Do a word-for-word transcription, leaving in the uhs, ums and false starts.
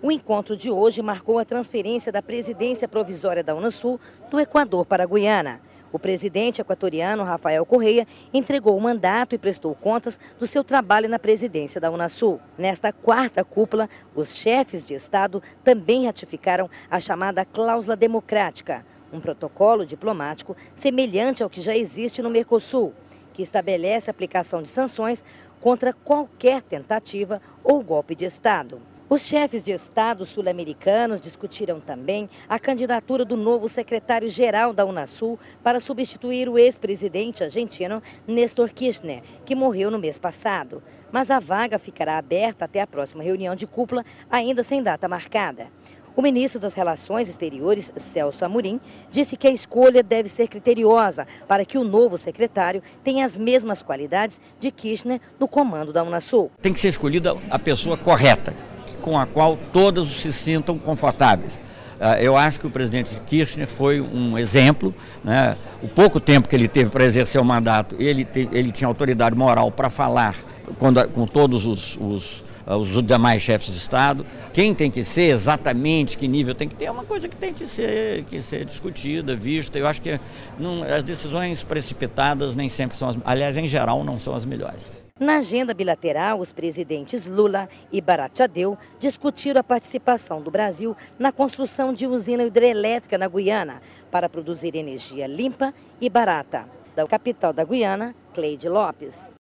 O encontro de hoje marcou a transferência da presidência provisória da Unasul do Equador para a Guiana. O presidente equatoriano, Rafael Correa, entregou o mandato e prestou contas do seu trabalho na presidência da Unasul. Nesta quarta cúpula, os chefes de Estado também ratificaram a chamada cláusula democrática, um protocolo diplomático semelhante ao que já existe no Mercosul, que estabelece a aplicação de sanções contra qualquer tentativa ou golpe de Estado. Os chefes de Estado sul-americanos discutiram também a candidatura do novo secretário-geral da Unasul para substituir o ex-presidente argentino Néstor Kirchner, que morreu no mês passado. Mas a vaga ficará aberta até a próxima reunião de cúpula, ainda sem data marcada. O ministro das Relações Exteriores, Celso Amorim, disse que a escolha deve ser criteriosa para que o novo secretário tenha as mesmas qualidades de Kirchner no comando da Unasul. Tem que ser escolhida a pessoa correta, com a qual todos se sintam confortáveis. Eu acho que o presidente Kirchner foi um exemplo, né? O pouco tempo que ele teve para exercer o mandato, ele, te, ele tinha autoridade moral para falar com, com todos os, os, os demais chefes de Estado. Quem tem que ser, exatamente que nível tem que ter, é uma coisa que tem que ser, que ser discutida, vista. Eu acho que não, as decisões precipitadas nem sempre são as, aliás, em geral, não são as melhores. Na agenda bilateral, os presidentes Lula e Baratxadeu discutiram a participação do Brasil na construção de usina hidrelétrica na Guiana para produzir energia limpa e barata. Da capital da Guiana, Cleide Lopes.